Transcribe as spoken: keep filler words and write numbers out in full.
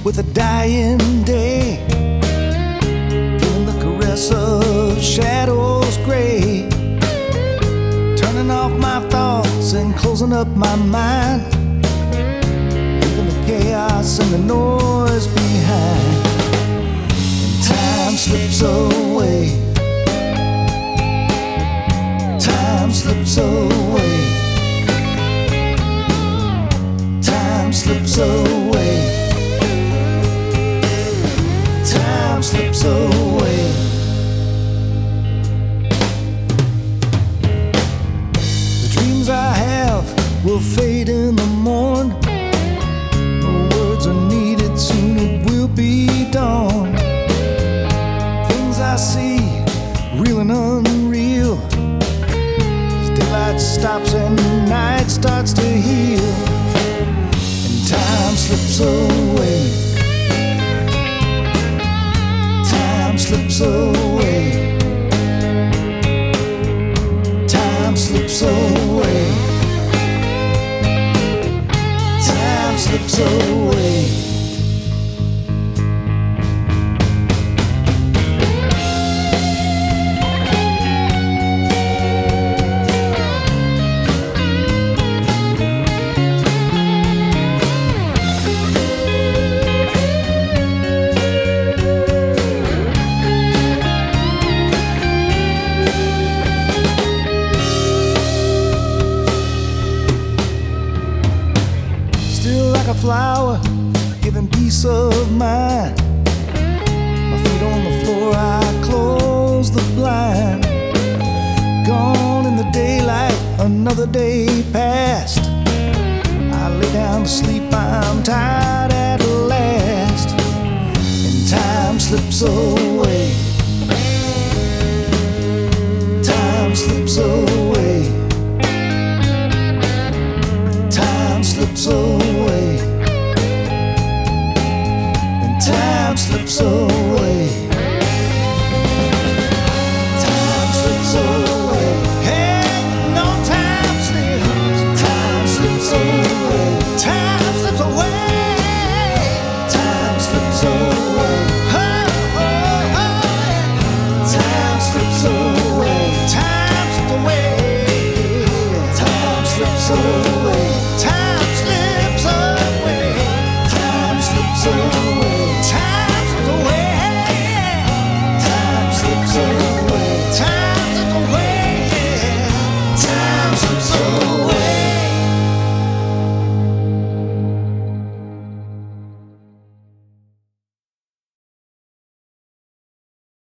with a dying day, feeling the caress of shadows gray, turning off my thoughts and closing up my mind, leaving the chaos and the noise behind. And time slips away, time slips away, time slips away, time slips away. The dreams I have will fade in the morn. No words are needed, soon it will be dawn. Things I see, real and unreal, as daylight stops and night starts to heal. And time slips away, time slips away, time slips away, time slips away. Still like a flower, giving peace of mind. My feet on the floor, I close the blind. Gone in the daylight, another day passed. I lay down to sleep, I'm tired at last. And time slips away, time slips away, time slips away, and time slips away, time slips away. Hey, no, time slips, time slips away, time slips away, time slips away. Oh, oh, oh, yeah. Time slips away, time slips away, time slips away.